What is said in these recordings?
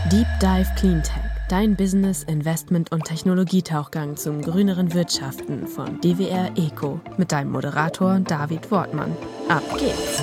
Deep Dive Cleantech, dein Business-, Investment- und Technologietauchgang zum grüneren Wirtschaften von DWR Eco mit deinem Moderator David Wortmann. Ab geht's!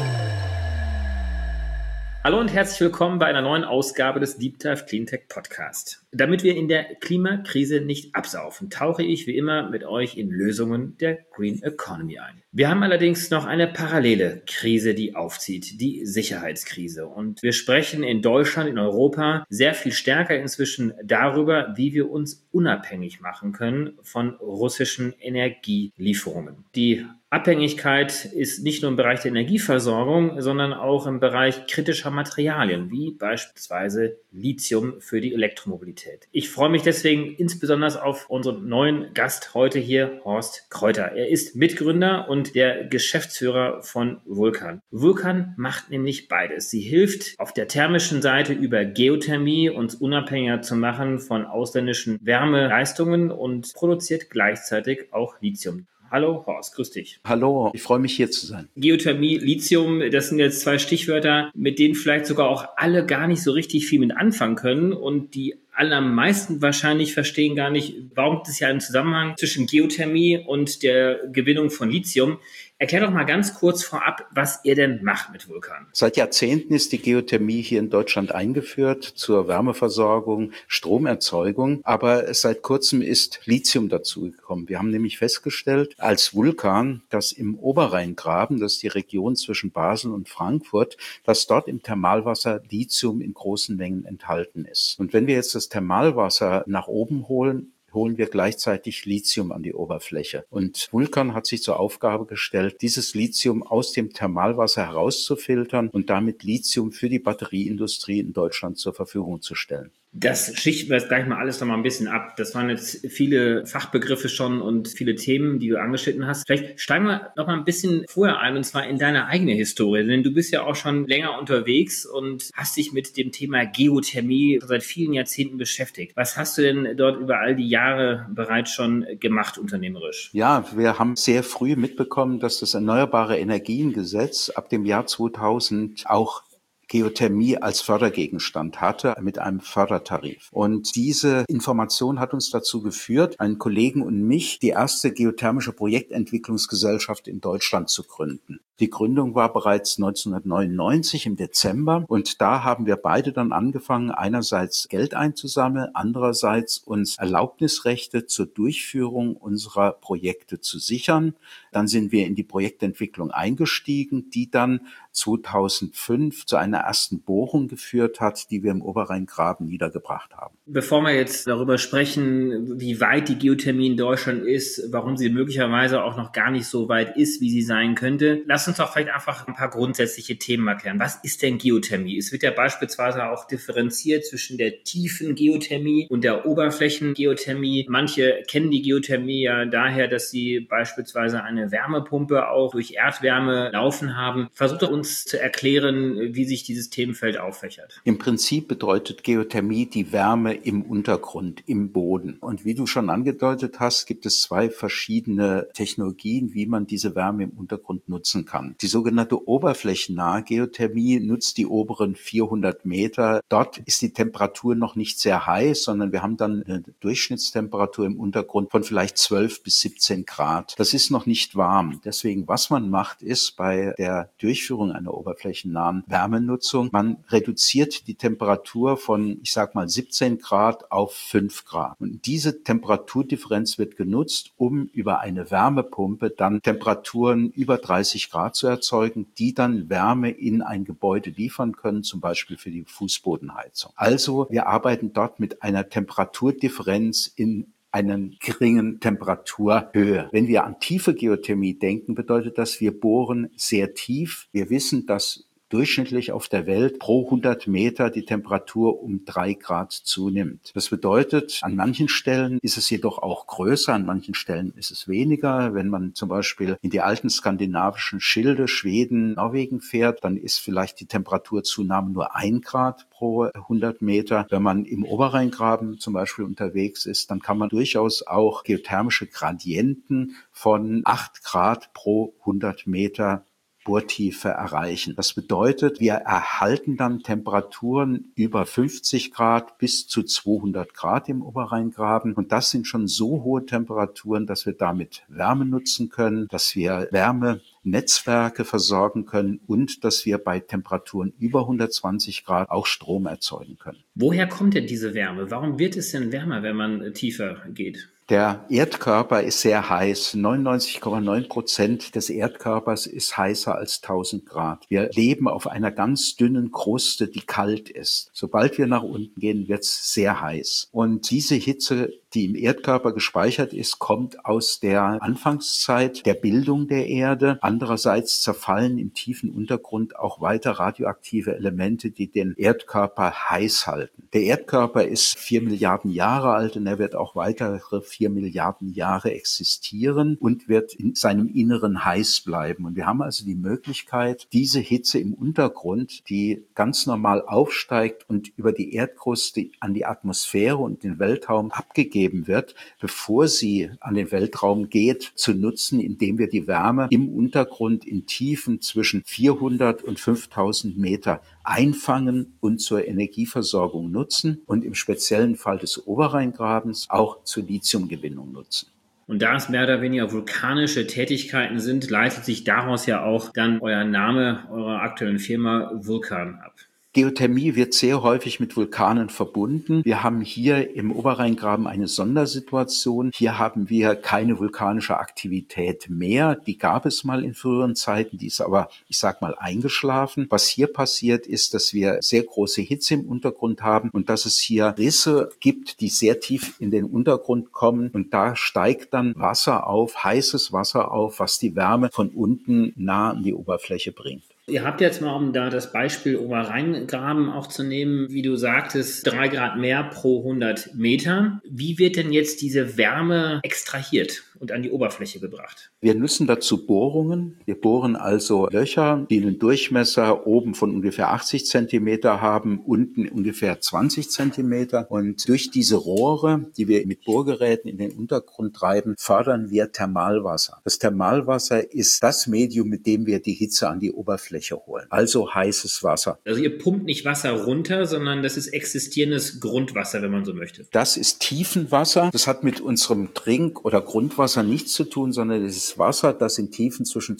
Hallo und herzlich willkommen bei einer neuen Ausgabe des Deep Dive Cleantech Podcast. Damit wir in der Klimakrise nicht absaufen, tauche ich wie immer mit euch in Lösungen der Green Economy ein. Wir haben allerdings noch eine parallele Krise, die aufzieht, die Sicherheitskrise. Und wir sprechen in Deutschland, in Europa sehr viel stärker inzwischen darüber, wie wir uns unabhängig machen können von russischen Energielieferungen. Die Abhängigkeit ist nicht nur im Bereich der Energieversorgung, sondern auch im Bereich kritischer Materialien, wie beispielsweise Lithium für die Elektromobilität. Ich freue mich deswegen insbesondere auf unseren neuen Gast heute hier, Horst Kreuter. Er ist Mitgründer und der Geschäftsführer von Vulcan. Vulcan macht nämlich beides. Sie hilft auf der thermischen Seite über Geothermie, uns unabhängiger zu machen von ausländischen Wärmeleistungen und produziert gleichzeitig auch Lithium. Hallo Horst, grüß dich. Hallo, ich freue mich hier zu sein. Geothermie, Lithium, das sind jetzt zwei Stichwörter, mit denen vielleicht sogar auch alle gar nicht so richtig viel mit anfangen können und die allermeisten wahrscheinlich verstehen gar nicht, warum gibt es ja einen Zusammenhang zwischen Geothermie und der Gewinnung von Lithium. Erklär doch mal ganz kurz vorab, was ihr denn macht mit Vulcan. Seit Jahrzehnten ist die Geothermie hier in Deutschland eingeführt zur Wärmeversorgung, Stromerzeugung. Aber seit kurzem ist Lithium dazugekommen. Wir haben nämlich festgestellt, als Vulcan, dass im Oberrheingraben, das ist die Region zwischen Basel und Frankfurt, dass dort im Thermalwasser Lithium in großen Mengen enthalten ist. Und wenn wir jetzt das Thermalwasser nach oben holen wir gleichzeitig Lithium an die Oberfläche. Und Vulcan hat sich zur Aufgabe gestellt, dieses Lithium aus dem Thermalwasser herauszufiltern und damit Lithium für die Batterieindustrie in Deutschland zur Verfügung zu stellen. Das schichten wir jetzt gleich mal alles noch mal ein bisschen ab. Das waren jetzt viele Fachbegriffe schon und viele Themen, die du angeschnitten hast. Vielleicht steigen wir noch mal ein bisschen vorher ein, und zwar in deine eigene Historie. Denn du bist ja auch schon länger unterwegs und hast dich mit dem Thema Geothermie seit vielen Jahrzehnten beschäftigt. Was hast du denn dort über all die Jahre bereits schon gemacht unternehmerisch? Ja, wir haben sehr früh mitbekommen, dass das Erneuerbare Energiengesetz ab dem Jahr 2000 auch Geothermie als Fördergegenstand hatte mit einem Fördertarif. Und diese Information hat uns dazu geführt, einen Kollegen und mich, die erste geothermische Projektentwicklungsgesellschaft in Deutschland zu gründen. Die Gründung war bereits 1999 im Dezember und da haben wir beide dann angefangen, einerseits Geld einzusammeln, andererseits uns Erlaubnisrechte zur Durchführung unserer Projekte zu sichern. Dann sind wir in die Projektentwicklung eingestiegen, die dann 2005 zu einer ersten Bohrung geführt hat, die wir im Oberrheingraben niedergebracht haben. Bevor wir jetzt darüber sprechen, wie weit die Geothermie in Deutschland ist, warum sie möglicherweise auch noch gar nicht so weit ist, wie sie sein könnte, lass uns doch vielleicht einfach ein paar grundsätzliche Themen erklären. Was ist denn Geothermie? Es wird ja beispielsweise auch differenziert zwischen der tiefen Geothermie und der Oberflächengeothermie. Manche kennen die Geothermie ja daher, dass sie beispielsweise eine Wärmepumpe auch durch Erdwärme laufen haben. Versucht doch uns zu erklären, wie sich dieses Themenfeld auffächert. Im Prinzip bedeutet Geothermie die Wärme im Untergrund, im Boden. Und wie du schon angedeutet hast, gibt es zwei verschiedene Technologien, wie man diese Wärme im Untergrund nutzen kann. Die sogenannte oberflächennahe Geothermie nutzt die oberen 400 Meter. Dort ist die Temperatur noch nicht sehr heiß, sondern wir haben dann eine Durchschnittstemperatur im Untergrund von vielleicht 12 bis 17 Grad. Das ist noch nicht warm. Deswegen, was man macht, ist bei der Durchführung einer oberflächennahen Wärmenutzung, man reduziert die Temperatur von, ich sag mal, 17 Grad auf 5 Grad. Und diese Temperaturdifferenz wird genutzt, um über eine Wärmepumpe dann Temperaturen über 30 Grad zu erzeugen, die dann Wärme in ein Gebäude liefern können, zum Beispiel für die Fußbodenheizung. Also wir arbeiten dort mit einer Temperaturdifferenz in einen geringen Temperaturhöhe. Wenn wir an tiefe Geothermie denken, bedeutet das, wir bohren sehr tief. Wir wissen, dass durchschnittlich auf der Welt pro 100 Meter die Temperatur um 3 Grad zunimmt. Das bedeutet, an manchen Stellen ist es jedoch auch größer, an manchen Stellen ist es weniger. Wenn man zum Beispiel in die alten skandinavischen Schilde, Schweden, Norwegen fährt, dann ist vielleicht die Temperaturzunahme nur 1 Grad pro 100 Meter. Wenn man im Oberrheingraben zum Beispiel unterwegs ist, dann kann man durchaus auch geothermische Gradienten von 8 Grad pro 100 Meter Bohrtiefe erreichen. Das bedeutet, wir erhalten dann Temperaturen über 50 Grad bis zu 200 Grad im Oberrheingraben. Und das sind schon so hohe Temperaturen, dass wir damit Wärme nutzen können, dass wir Wärmenetzwerke versorgen können und dass wir bei Temperaturen über 120 Grad auch Strom erzeugen können. Woher kommt denn diese Wärme? Warum wird es denn wärmer, wenn man tiefer geht? Der Erdkörper ist sehr heiß. 99,9% des Erdkörpers ist heißer als 1000 Grad. Wir leben auf einer ganz dünnen Kruste, die kalt ist. Sobald wir nach unten gehen, wird es sehr heiß. Und diese Hitze, die im Erdkörper gespeichert ist, kommt aus der Anfangszeit der Bildung der Erde. Andererseits zerfallen im tiefen Untergrund auch weiter radioaktive Elemente, die den Erdkörper heiß halten. Der Erdkörper ist 4 Milliarden Jahre alt und er wird auch weitere 4 Milliarden Jahre existieren und wird in seinem Inneren heiß bleiben. Und wir haben also die Möglichkeit, diese Hitze im Untergrund, die ganz normal aufsteigt und über die Erdkruste an die Atmosphäre und den Weltraum abgegeben wird, bevor sie an den Weltraum geht, zu nutzen, indem wir die Wärme im Untergrund in Tiefen zwischen 400 und 5000 Meter einfangen und zur Energieversorgung nutzen und im speziellen Fall des Oberrheingrabens auch zur Lithiumgewinnung nutzen. Und da es mehr oder weniger vulkanische Tätigkeiten sind, leitet sich daraus ja auch dann euer Name eurer aktuellen Firma Vulcan ab. Geothermie wird sehr häufig mit Vulkanen verbunden. Wir haben hier im Oberrheingraben eine Sondersituation. Hier haben wir keine vulkanische Aktivität mehr. Die gab es mal in früheren Zeiten, die ist aber, ich sag mal, eingeschlafen. Was hier passiert ist, dass wir sehr große Hitze im Untergrund haben und dass es hier Risse gibt, die sehr tief in den Untergrund kommen. Und da steigt dann Wasser auf, heißes Wasser auf, was die Wärme von unten nah an die Oberfläche bringt. Ihr habt jetzt mal, um da das Beispiel Oberrheingraben auch zu nehmen, wie du sagtest, 3 Grad mehr pro 100 Meter. Wie wird denn jetzt diese Wärme extrahiert und an die Oberfläche gebracht? Wir nutzen dazu Bohrungen. Wir bohren also Löcher, die einen Durchmesser oben von ungefähr 80 Zentimeter haben, unten ungefähr 20 Zentimeter. Und durch diese Rohre, die wir mit Bohrgeräten in den Untergrund treiben, fördern wir Thermalwasser. Das Thermalwasser ist das Medium, mit dem wir die Hitze an die Oberfläche holen. Also heißes Wasser. Also ihr pumpt nicht Wasser runter, sondern das ist existierendes Grundwasser, wenn man so möchte. Das ist Tiefenwasser. Das hat mit unserem Trink- oder Grundwasser nichts zu tun, sondern es ist Wasser, das in Tiefen zwischen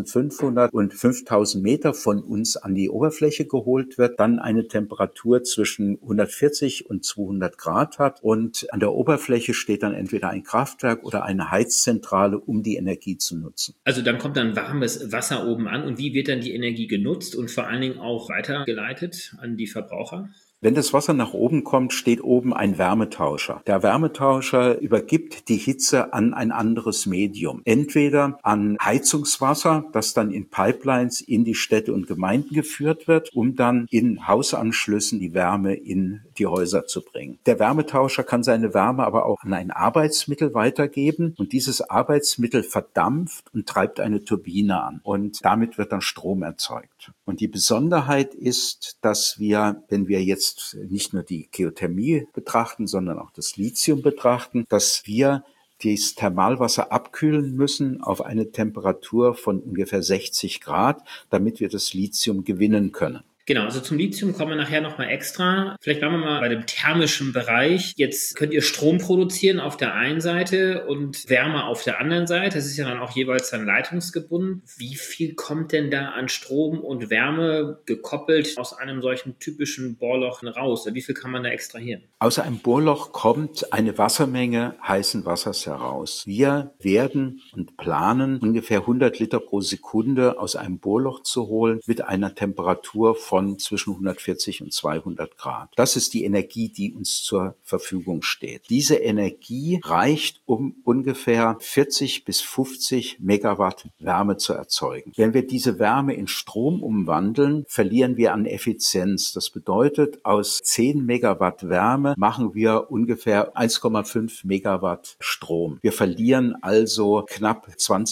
2500 und 5000 Meter von uns an die Oberfläche geholt wird, dann eine Temperatur zwischen 140 und 200 Grad hat und an der Oberfläche steht dann entweder ein Kraftwerk oder eine Heizzentrale, um die Energie zu nutzen. Also dann kommt dann warmes Wasser oben an und wie wird dann die Energie genutzt und vor allen Dingen auch weitergeleitet an die Verbraucher? Wenn das Wasser nach oben kommt, steht oben ein Wärmetauscher. Der Wärmetauscher übergibt die Hitze an ein anderes Medium. Entweder an Heizungswasser, das dann in Pipelines in die Städte und Gemeinden geführt wird, um dann in Hausanschlüssen die Wärme in die Häuser zu bringen. Der Wärmetauscher kann seine Wärme aber auch an ein Arbeitsmittel weitergeben und dieses Arbeitsmittel verdampft und treibt eine Turbine an und damit wird dann Strom erzeugt. Und die Besonderheit ist, dass wir, wenn wir jetzt nicht nur die Geothermie betrachten, sondern auch das Lithium betrachten, dass wir das Thermalwasser abkühlen müssen auf eine Temperatur von ungefähr 60 Grad, damit wir das Lithium gewinnen können. Genau, also zum Lithium kommen wir nachher nochmal extra. Vielleicht bleiben wir mal bei dem thermischen Bereich. Jetzt könnt ihr Strom produzieren auf der einen Seite und Wärme auf der anderen Seite. Das ist ja dann auch jeweils dann leitungsgebunden. Wie viel kommt denn da an Strom und Wärme gekoppelt aus einem solchen typischen Bohrloch raus? Wie viel kann man da extrahieren? Aus einem Bohrloch kommt eine Wassermenge heißen Wassers heraus. Wir werden und planen, ungefähr 100 Liter pro Sekunde aus einem Bohrloch zu holen mit einer Temperatur von zwischen 140 und 200 Grad. Das ist die Energie, die uns zur Verfügung steht. Diese Energie reicht, um ungefähr 40 bis 50 Megawatt Wärme zu erzeugen. Wenn wir diese Wärme in Strom umwandeln, verlieren wir an Effizienz. Das bedeutet, aus 10 Megawatt Wärme machen wir ungefähr 1,5 Megawatt Strom. Wir verlieren also knapp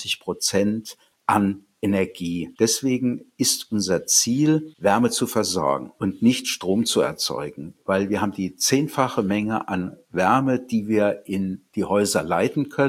20% an Energie. Deswegen ist unser Ziel, Wärme zu versorgen und nicht Strom zu erzeugen, weil wir haben die 10-fache Menge an Wärme, die wir in die Häuser leiten können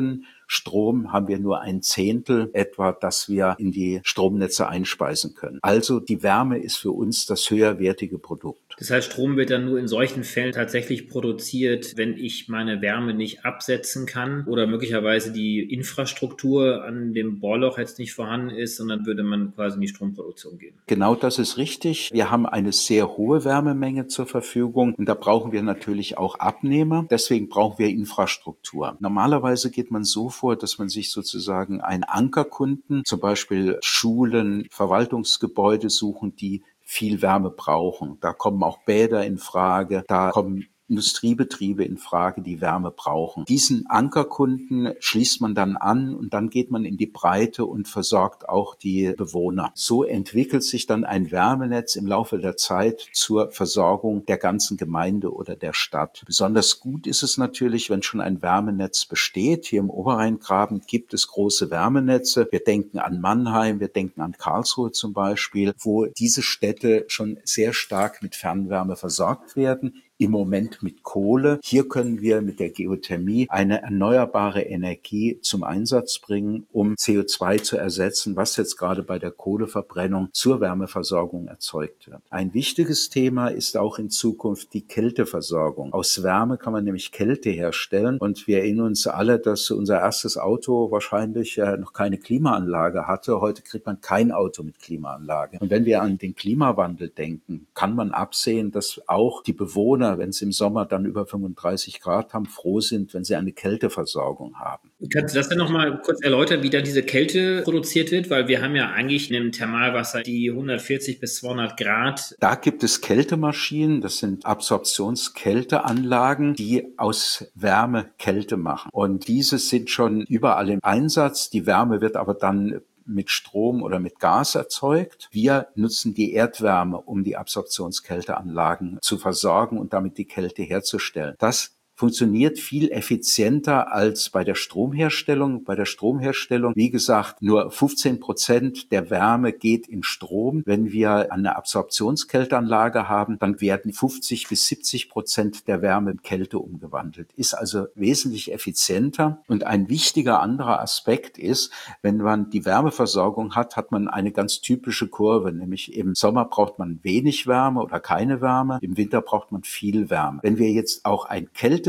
Strom haben wir nur 1/10 etwa, das wir in die Stromnetze einspeisen können. Also die Wärme ist für uns das höherwertige Produkt. Das heißt, Strom wird dann nur in solchen Fällen tatsächlich produziert, wenn ich meine Wärme nicht absetzen kann oder möglicherweise die Infrastruktur an dem Bohrloch jetzt nicht vorhanden ist, sondern würde man quasi in die Stromproduktion gehen. Genau das ist richtig. Wir haben eine sehr hohe Wärmemenge zur Verfügung und da brauchen wir natürlich auch Abnehmer. Deswegen brauchen wir Infrastruktur. Normalerweise geht man so vor, dass man sich sozusagen einen Ankerkunden, zum Beispiel Schulen, Verwaltungsgebäude suchen, die viel Wärme brauchen. Da kommen auch Bäder in Frage, da kommen Industriebetriebe in Frage, die Wärme brauchen. Diesen Ankerkunden schließt man dann an und dann geht man in die Breite und versorgt auch die Bewohner. So entwickelt sich dann ein Wärmenetz im Laufe der Zeit zur Versorgung der ganzen Gemeinde oder der Stadt. Besonders gut ist es natürlich, wenn schon ein Wärmenetz besteht. Hier im Oberrheingraben gibt es große Wärmenetze. Wir denken an Mannheim, wir denken an Karlsruhe zum Beispiel, wo diese Städte schon sehr stark mit Fernwärme versorgt werden. Im Moment mit Kohle. Hier können wir mit der Geothermie eine erneuerbare Energie zum Einsatz bringen, um CO2 zu ersetzen, was jetzt gerade bei der Kohleverbrennung zur Wärmeversorgung erzeugt wird. Ein wichtiges Thema ist auch in Zukunft die Kälteversorgung. Aus Wärme kann man nämlich Kälte herstellen und wir erinnern uns alle, dass unser erstes Auto wahrscheinlich noch keine Klimaanlage hatte. Heute kriegt man kein Auto mit Klimaanlage. Und wenn wir an den Klimawandel denken, kann man absehen, dass auch die Bewohner, wenn sie im Sommer dann über 35 Grad haben, froh sind, wenn sie eine Kälteversorgung haben. Kannst du das denn nochmal kurz erläutern, wie da diese Kälte produziert wird? Weil wir haben ja eigentlich im Thermalwasser die 140 bis 200 Grad. Da gibt es Kältemaschinen, das sind Absorptionskälteanlagen, die aus Wärme Kälte machen. Und diese sind schon überall im Einsatz. Die Wärme wird aber dann mit Strom oder mit Gas erzeugt. Wir nutzen die Erdwärme, um die Absorptionskälteanlagen zu versorgen und damit die Kälte herzustellen. Das funktioniert viel effizienter als bei der Stromherstellung. Bei der Stromherstellung, wie gesagt, nur 15% der Wärme geht in Strom. Wenn wir eine Absorptionskälteanlage haben, dann werden 50 bis 70% der Wärme in Kälte umgewandelt. Ist also wesentlich effizienter. Und ein wichtiger anderer Aspekt ist, wenn man die Wärmeversorgung hat, hat man eine ganz typische Kurve, nämlich im Sommer braucht man wenig Wärme oder keine Wärme, im Winter braucht man viel Wärme. Wenn wir jetzt auch ein Kältesystem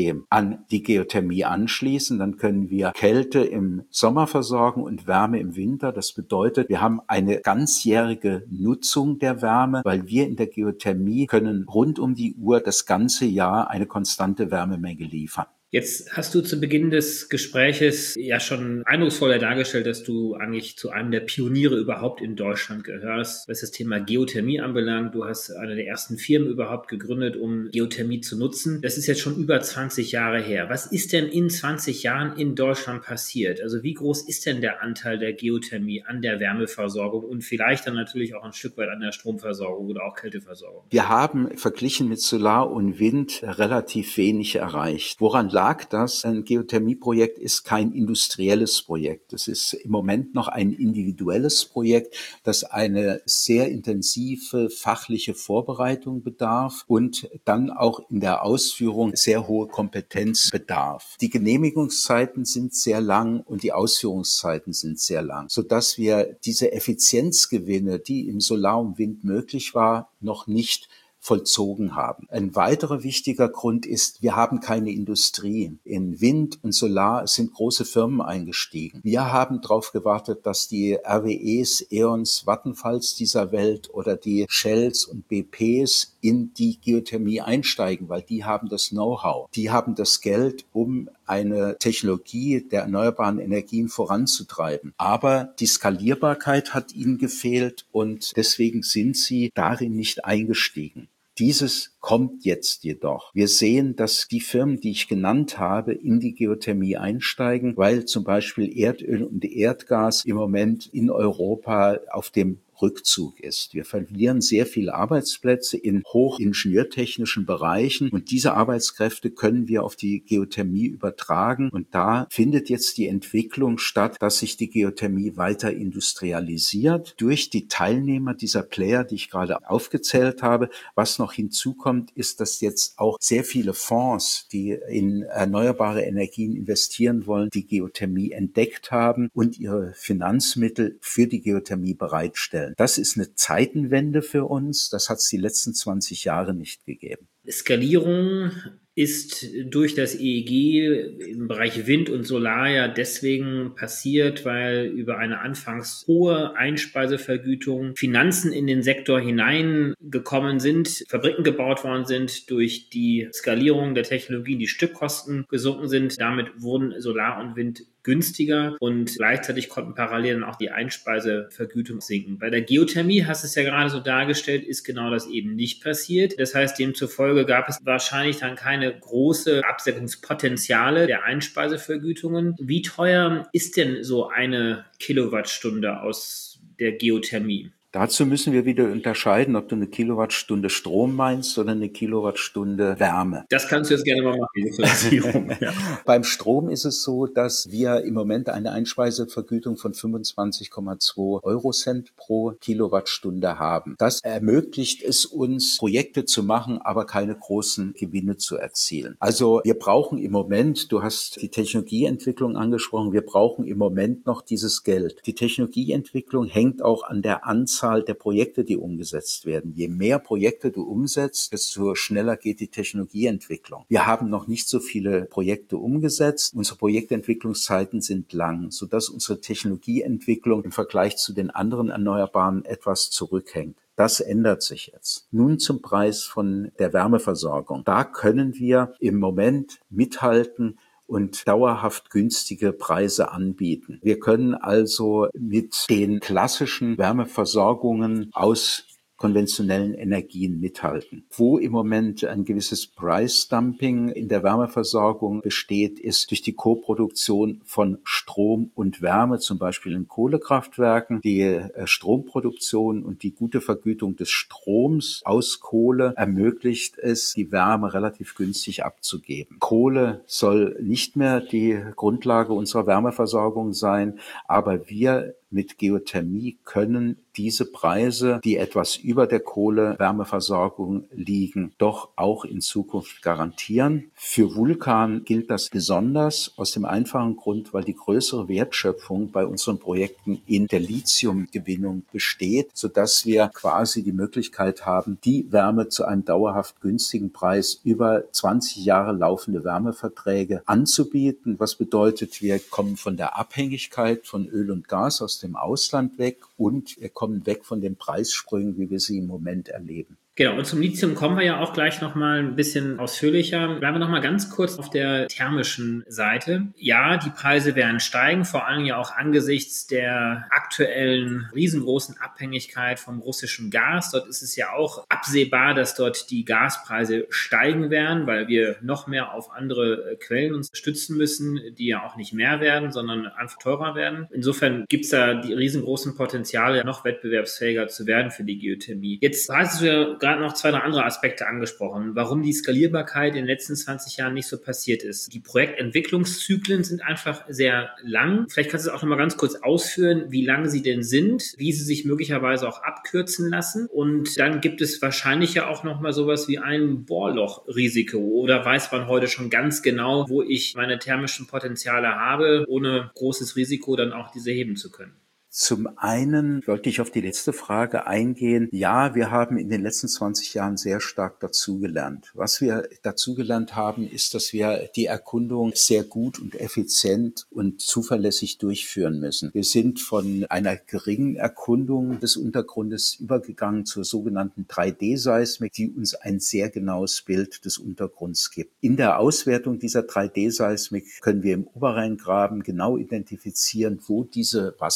an die Geothermie anschließen, dann können wir Kälte im Sommer versorgen und Wärme im Winter. Das bedeutet, wir haben eine ganzjährige Nutzung der Wärme, weil wir in der Geothermie können rund um die Uhr das ganze Jahr eine konstante Wärmemenge liefern. Jetzt hast du zu Beginn des Gespräches ja schon eindrucksvoller dargestellt, dass du eigentlich zu einem der Pioniere überhaupt in Deutschland gehörst, was das Thema Geothermie anbelangt. Du hast eine der ersten Firmen überhaupt gegründet, um Geothermie zu nutzen. Das ist jetzt schon über 20 Jahre her. Was ist denn in 20 Jahren in Deutschland passiert? Also wie groß ist denn der Anteil der Geothermie an der Wärmeversorgung und vielleicht dann natürlich auch ein Stück weit an der Stromversorgung oder auch Kälteversorgung? Wir haben verglichen mit Solar und Wind relativ wenig erreicht. Woran lag das? Ein Geothermieprojekt ist kein industrielles Projekt. Es ist im Moment noch ein individuelles Projekt, das eine sehr intensive fachliche Vorbereitung bedarf und dann auch in der Ausführung sehr hohe Kompetenz bedarf. Die Genehmigungszeiten sind sehr lang und die Ausführungszeiten sind sehr lang, sodass wir diese Effizienzgewinne, die im Solar und Wind möglich war, noch nicht vollzogen haben. Ein weiterer wichtiger Grund ist, wir haben keine Industrie. In Wind und Solar sind große Firmen eingestiegen. Wir haben darauf gewartet, dass die RWEs, E.ONs, Vattenfalls dieser Welt oder die Shells und BPs in die Geothermie einsteigen, weil die haben das Know-how. Die haben das Geld, um eine Technologie der erneuerbaren Energien voranzutreiben. Aber die Skalierbarkeit hat ihnen gefehlt und deswegen sind sie darin nicht eingestiegen. Dieses kommt jetzt jedoch. Wir sehen, dass die Firmen, die ich genannt habe, in die Geothermie einsteigen, weil zum Beispiel Erdöl und Erdgas im Moment in Europa auf dem Rückzug ist. Wir verlieren sehr viele Arbeitsplätze in hochingenieurtechnischen Bereichen und diese Arbeitskräfte können wir auf die Geothermie übertragen. Und da findet jetzt die Entwicklung statt, dass sich die Geothermie weiter industrialisiert durch die Teilnehmer dieser Player, die ich gerade aufgezählt habe. Was noch hinzukommt, ist, dass jetzt auch sehr viele Fonds, die in erneuerbare Energien investieren wollen, die Geothermie entdeckt haben und ihre Finanzmittel für die Geothermie bereitstellen. Das ist eine Zeitenwende für uns. Das hat es die letzten 20 Jahre nicht gegeben. Skalierung ist durch das EEG im Bereich Wind und Solar ja deswegen passiert, weil über eine anfangs hohe Einspeisevergütung Finanzen in den Sektor hineingekommen sind, Fabriken gebaut worden sind, durch die Skalierung der Technologien die Stückkosten gesunken sind. Damit wurden Solar und Wind günstiger und gleichzeitig konnten parallel dann auch die Einspeisevergütung sinken. Bei der Geothermie, hast du es ja gerade so dargestellt, ist genau das eben nicht passiert. Das heißt, demzufolge gab es wahrscheinlich dann keine große Absenkungspotenziale der Einspeisevergütungen. Wie teuer ist denn so eine Kilowattstunde aus der Geothermie? Dazu müssen wir wieder unterscheiden, ob du eine Kilowattstunde Strom meinst oder eine Kilowattstunde Wärme. Das kannst du jetzt gerne mal machen, diese Finanzierung. Ja. Beim Strom ist es so, dass wir im Moment eine Einspeisevergütung von 25,2 Eurocent pro Kilowattstunde haben. Das ermöglicht es uns, Projekte zu machen, aber keine großen Gewinne zu erzielen. Also wir brauchen im Moment, du hast die Technologieentwicklung angesprochen, wir brauchen im Moment noch dieses Geld. Die Technologieentwicklung hängt auch an der Anzahl der Projekte, die umgesetzt werden. Je mehr Projekte du umsetzt, desto schneller geht die Technologieentwicklung. Wir haben noch nicht so viele Projekte umgesetzt. Unsere Projektentwicklungszeiten sind lang, sodass unsere Technologieentwicklung im Vergleich zu den anderen Erneuerbaren etwas zurückhängt. Das ändert sich jetzt. Nun zum Preis von der Wärmeversorgung. Da können wir im Moment mithalten und dauerhaft günstige Preise anbieten. Wir können also mit den klassischen Wärmeversorgungen aus konventionellen Energien mithalten. Wo im Moment ein gewisses Price-Dumping in der Wärmeversorgung besteht, ist durch die Koproduktion von Strom und Wärme, zum Beispiel in Kohlekraftwerken. Die Stromproduktion und die gute Vergütung des Stroms aus Kohle ermöglicht es, die Wärme relativ günstig abzugeben. Kohle soll nicht mehr die Grundlage unserer Wärmeversorgung sein, aber wir mit Geothermie können diese Preise, die etwas über der Kohle-Wärmeversorgung liegen, doch auch in Zukunft garantieren. Für Vulcan gilt das besonders aus dem einfachen Grund, weil die größere Wertschöpfung bei unseren Projekten in der Lithiumgewinnung besteht, sodass wir quasi die Möglichkeit haben, die Wärme zu einem dauerhaft günstigen Preis über 20 Jahre laufende Wärmeverträge anzubieten. Was bedeutet, wir kommen von der Abhängigkeit von Öl und Gas aus dem Ausland weg und wir kommen weg von den Preissprüngen, wie wir sie im Moment erleben. Genau, und zum Lithium kommen wir ja auch gleich nochmal ein bisschen ausführlicher. Bleiben wir nochmal ganz kurz auf der thermischen Seite. Ja, die Preise werden steigen, vor allem ja auch angesichts der aktuellen riesengroßen Abhängigkeit vom russischen Gas. Dort ist es ja auch absehbar, dass dort die Gaspreise steigen werden, weil wir noch mehr auf andere Quellen uns stützen müssen, die ja auch nicht mehr werden, sondern einfach teurer werden. Insofern gibt es da die riesengroßen Potenziale, noch wettbewerbsfähiger zu werden für die Geothermie. Jetzt hast du ja gerade noch 2 oder andere Aspekte angesprochen, warum die Skalierbarkeit in den letzten 20 Jahren nicht so passiert ist. Die Projektentwicklungszyklen sind einfach sehr lang. Vielleicht kannst du es auch noch mal ganz kurz ausführen, wie lang sie denn sind, wie sie sich möglicherweise auch abkürzen lassen. Und dann gibt es wahrscheinlich ja auch noch mal sowas wie ein Bohrlochrisiko. Oder weiß man heute schon ganz genau, wo ich meine thermischen Potenziale habe, ohne großes Risiko dann auch diese heben zu können? Zum einen wollte ich auf die letzte Frage eingehen. Ja, wir haben in den letzten 20 Jahren sehr stark dazugelernt. Was wir dazugelernt haben, ist, dass wir die Erkundung sehr gut und effizient und zuverlässig durchführen müssen. Wir sind von einer geringen Erkundung des Untergrundes übergegangen zur sogenannten 3D-Seismik, die uns ein sehr genaues Bild des Untergrunds gibt. In der Auswertung dieser 3D-Seismik können wir im Oberrheingraben genau identifizieren, wo diese Wassermengen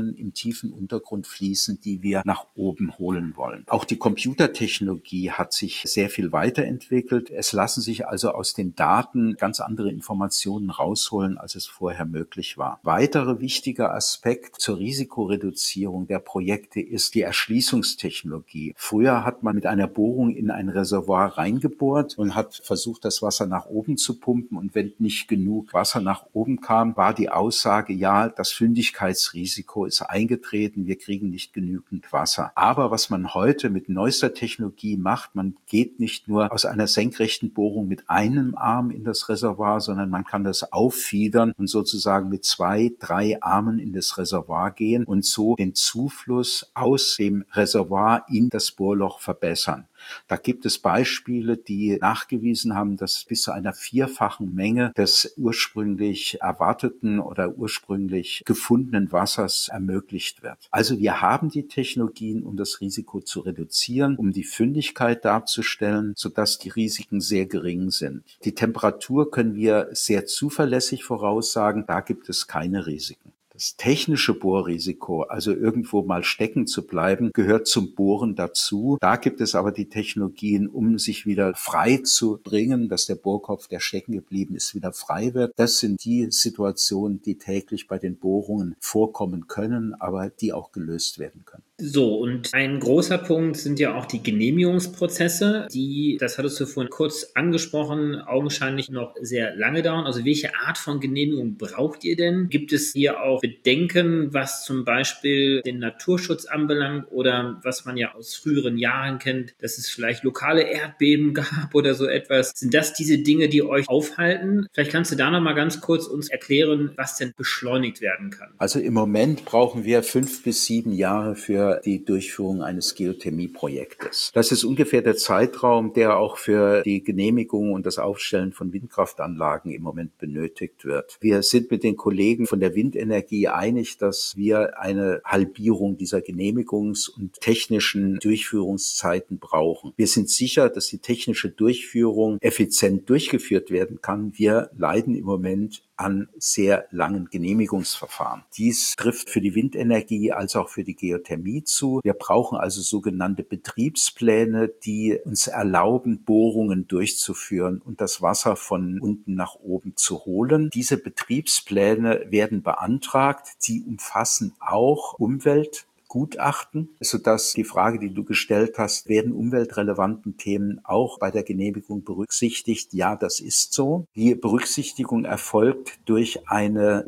Bohrungen im tiefen Untergrund fließen, die wir nach oben holen wollen. Auch die Computertechnologie hat sich sehr viel weiterentwickelt. Es lassen sich also aus den Daten ganz andere Informationen rausholen, als es vorher möglich war. Weiterer wichtiger Aspekt zur Risikoreduzierung der Projekte ist die Erschließungstechnologie. Früher hat man mit einer Bohrung in ein Reservoir reingebohrt und hat versucht, das Wasser nach oben zu pumpen. Und wenn nicht genug Wasser nach oben kam, war die Aussage, ja, das Fündigkeitsrisiko ist eingetreten, wir kriegen nicht genügend Wasser. Aber was man heute mit neuester Technologie macht, man geht nicht nur aus einer senkrechten Bohrung mit einem Arm in das Reservoir, sondern man kann das auffiedern und sozusagen mit 2, 3 Armen in das Reservoir gehen und so den Zufluss aus dem Reservoir in das Bohrloch verbessern. Da gibt es Beispiele, die nachgewiesen haben, dass bis zu einer 4-fachen Menge des ursprünglich erwarteten oder ursprünglich gefundenen Wassers ermöglicht wird. Also wir haben die Technologien, um das Risiko zu reduzieren, um die Fündigkeit darzustellen, sodass die Risiken sehr gering sind. Die Temperatur können wir sehr zuverlässig voraussagen, da gibt es keine Risiken. Das technische Bohrrisiko, also irgendwo mal stecken zu bleiben, gehört zum Bohren dazu. Da gibt es aber die Technologien, um sich wieder frei zu bringen, dass der Bohrkopf, der stecken geblieben ist, wieder frei wird. Das sind die Situationen, die täglich bei den Bohrungen vorkommen können, aber die auch gelöst werden können. So, und ein großer Punkt sind ja auch die Genehmigungsprozesse, die, das hattest du vorhin kurz angesprochen, augenscheinlich noch sehr lange dauern. Also welche Art von Genehmigung braucht ihr denn? Gibt es hier auch Bedenken, was zum Beispiel den Naturschutz anbelangt oder was man ja aus früheren Jahren kennt, dass es vielleicht lokale Erdbeben gab oder so etwas? Sind das diese Dinge, die euch aufhalten? Vielleicht kannst du da noch mal ganz kurz uns erklären, was denn beschleunigt werden kann. Also im Moment brauchen wir 5 bis 7 Jahre für die Durchführung eines Geothermieprojektes. Das ist ungefähr der Zeitraum, der auch für die Genehmigung und das Aufstellen von Windkraftanlagen im Moment benötigt wird. Wir sind mit den Kollegen von der Windenergie einig, dass wir eine Halbierung dieser Genehmigungs- und technischen Durchführungszeiten brauchen. Wir sind sicher, dass die technische Durchführung effizient durchgeführt werden kann. Wir leiden im Moment an sehr langen Genehmigungsverfahren. Dies trifft für die Windenergie als auch für die Geothermie zu. Wir brauchen also sogenannte Betriebspläne, die uns erlauben, Bohrungen durchzuführen und das Wasser von unten nach oben zu holen. Diese Betriebspläne werden beantragt. Sie umfassen auch Umweltgutachten, sodass die Frage, die du gestellt hast, werden umweltrelevanten Themen auch bei der Genehmigung berücksichtigt? Ja, das ist so. Die Berücksichtigung erfolgt durch eine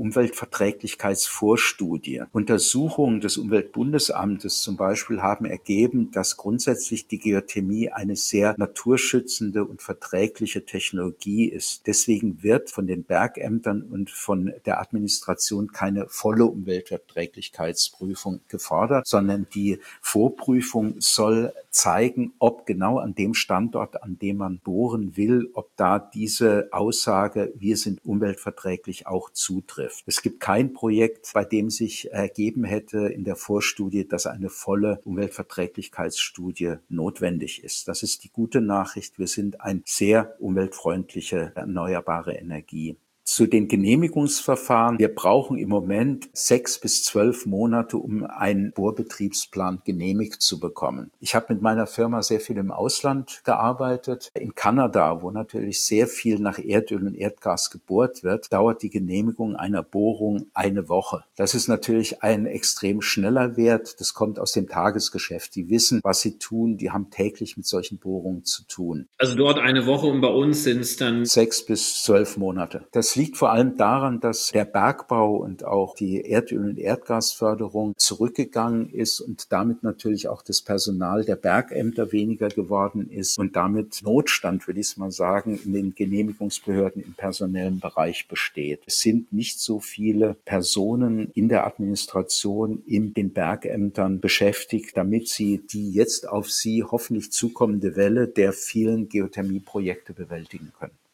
Umweltverträglichkeitsvorstudie. Untersuchungen des Umweltbundesamtes zum Beispiel haben ergeben, dass grundsätzlich die Geothermie eine sehr naturschützende und verträgliche Technologie ist. Deswegen wird von den Bergämtern und von der Administration keine volle Umweltverträglichkeitsprüfung gefordert, sondern die Vorprüfung soll zeigen, ob genau an dem Standort, an dem man bohren will, ob da diese Aussage, wir sind umweltverträglich, auch zutrifft. Es gibt kein Projekt, bei dem sich ergeben hätte in der Vorstudie, dass eine volle Umweltverträglichkeitsstudie notwendig ist. Das ist die gute Nachricht. Wir sind eine sehr umweltfreundliche erneuerbare Energie. Zu den Genehmigungsverfahren. Wir brauchen im Moment 6 bis 12 Monate, um einen Bohrbetriebsplan genehmigt zu bekommen. Ich habe mit meiner Firma sehr viel im Ausland gearbeitet. In Kanada, wo natürlich sehr viel nach Erdöl und Erdgas gebohrt wird, dauert die Genehmigung einer Bohrung eine Woche. Das ist natürlich ein extrem schneller Wert. Das kommt aus dem Tagesgeschäft. Die wissen, was sie tun. Die haben täglich mit solchen Bohrungen zu tun. Also dort eine Woche und bei uns sind es dann 6 bis 12 Monate. Das liegt vor allem daran, dass der Bergbau und auch die Erdöl- und Erdgasförderung zurückgegangen ist und damit natürlich auch das Personal der Bergämter weniger geworden ist und damit Notstand, würde ich mal sagen, in den Genehmigungsbehörden im personellen Bereich besteht. Es sind nicht so viele Personen in der Administration, in den Bergämtern beschäftigt, damit sie die jetzt auf sie hoffentlich zukommende Welle der vielen Geothermieprojekte bewältigen können.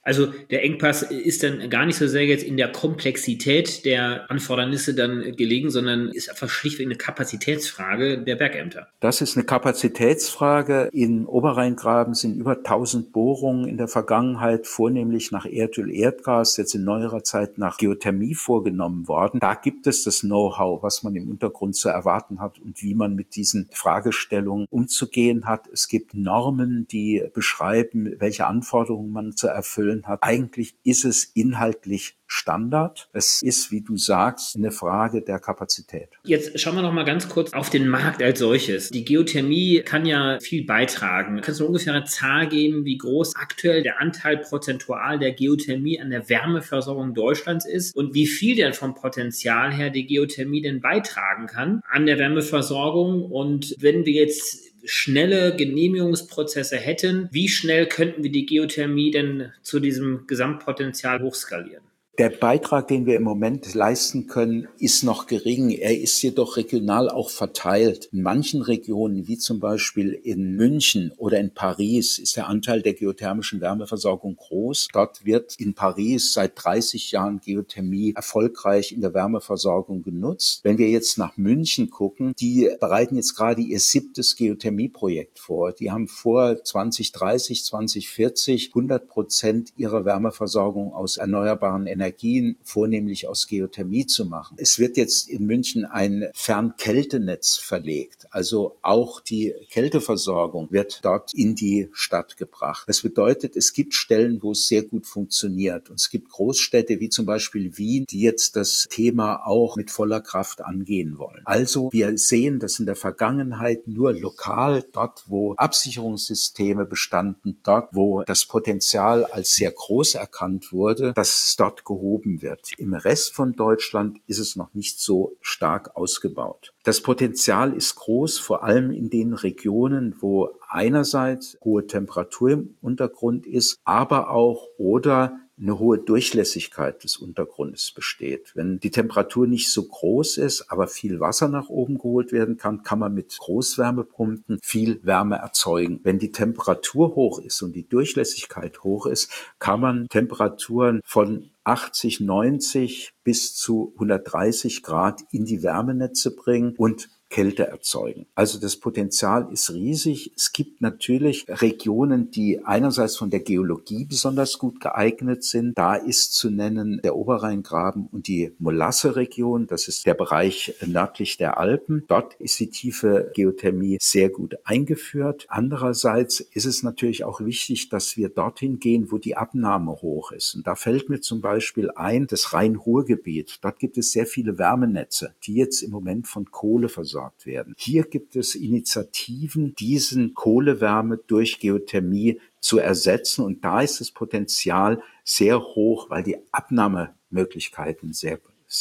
Also der Engpass ist dann gar nicht so sehr jetzt in der Komplexität der Anfordernisse dann gelegen, sondern ist einfach schlichtweg eine Kapazitätsfrage der Bergämter. Das ist eine Kapazitätsfrage. In Oberrheingraben sind über 1000 Bohrungen in der Vergangenheit vornehmlich nach Erdöl, Erdgas, jetzt in neuerer Zeit nach Geothermie vorgenommen worden. Da gibt es das Know-how, was man im Untergrund zu erwarten hat und wie man mit diesen Fragestellungen umzugehen hat. Es gibt Normen, die beschreiben, welche Anforderungen man zu erfüllen hat. Eigentlich ist es inhaltlich Standard. Es ist, wie du sagst, eine Frage der Kapazität. Jetzt schauen wir noch mal ganz kurz auf den Markt als solches. Die Geothermie kann ja viel beitragen. Kannst du ungefähr eine Zahl geben, wie groß aktuell der Anteil prozentual der Geothermie an der Wärmeversorgung Deutschlands ist und wie viel denn vom Potenzial her die Geothermie denn beitragen kann an der Wärmeversorgung? Und wenn wir jetzt schnelle Genehmigungsprozesse hätten, wie schnell könnten wir die Geothermie denn zu diesem Gesamtpotenzial hochskalieren? Der Beitrag, den wir im Moment leisten können, ist noch gering. Er ist jedoch regional auch verteilt. In manchen Regionen, wie zum Beispiel in München oder in Paris, ist der Anteil der geothermischen Wärmeversorgung groß. Dort wird in Paris seit 30 Jahren Geothermie erfolgreich in der Wärmeversorgung genutzt. Wenn wir jetzt nach München gucken, die bereiten jetzt gerade ihr 7. Geothermieprojekt vor. Die haben vor, 2030, 2040 100% ihrer Wärmeversorgung aus erneuerbaren Energien, vornehmlich aus Geothermie zu machen. Es wird jetzt in München ein Fernkältenetz verlegt. Also auch die Kälteversorgung wird dort in die Stadt gebracht. Das bedeutet, es gibt Stellen, wo es sehr gut funktioniert. Und es gibt Großstädte wie zum Beispiel Wien, die jetzt das Thema auch mit voller Kraft angehen wollen. Also wir sehen, dass in der Vergangenheit nur lokal, dort wo Absicherungssysteme bestanden, dort wo das Potenzial als sehr groß erkannt wurde, dass es dort gehoben wird. Im Rest von Deutschland ist es noch nicht so stark ausgebaut. Das Potenzial ist groß, vor allem in den Regionen, wo einerseits hohe Temperatur im Untergrund ist, aber auch oder eine hohe Durchlässigkeit des Untergrundes besteht. Wenn die Temperatur nicht so groß ist, aber viel Wasser nach oben geholt werden kann, kann man mit Großwärmepumpen viel Wärme erzeugen. Wenn die Temperatur hoch ist und die Durchlässigkeit hoch ist, kann man Temperaturen von 80, 90 bis zu 130 Grad in die Wärmenetze bringen und Kälte erzeugen. Also das Potenzial ist riesig. Es gibt natürlich Regionen, die einerseits von der Geologie besonders gut geeignet sind. Da ist zu nennen der Oberrheingraben und die Molasse-Region. Das ist der Bereich nördlich der Alpen. Dort ist die tiefe Geothermie sehr gut eingeführt. Andererseits ist es natürlich auch wichtig, dass wir dorthin gehen, wo die Abnahme hoch ist. Und da fällt mir zum Beispiel ein, das Rhein-Ruhr-Gebiet. Dort gibt es sehr viele Wärmenetze, die jetzt im Moment von Kohle versorgt werden. Hier gibt es Initiativen, diesen Kohlewärme durch Geothermie zu ersetzen. Und da ist das Potenzial sehr hoch, weil die Abnahmemöglichkeiten sehr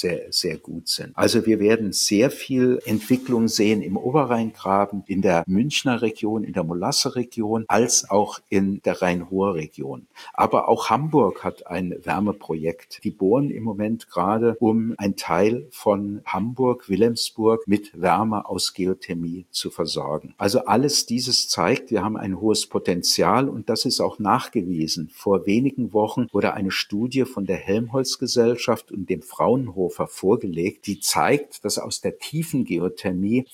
gut sind. Also wir werden sehr viel Entwicklung sehen im Oberrheingraben, in der Münchner Region, in der Molasse-Region, als auch in der Rhein-Ruhr-Region. Aber auch Hamburg hat ein Wärmeprojekt. Die bohren im Moment gerade, um einen Teil von Hamburg, Wilhelmsburg mit Wärme aus Geothermie zu versorgen. Also alles dieses zeigt, wir haben ein hohes Potenzial und das ist auch nachgewiesen. Vor wenigen Wochen wurde eine Studie von der Helmholtz-Gesellschaft und dem Fraunhofer vorgelegt, die zeigt, dass aus der tiefen Geothermie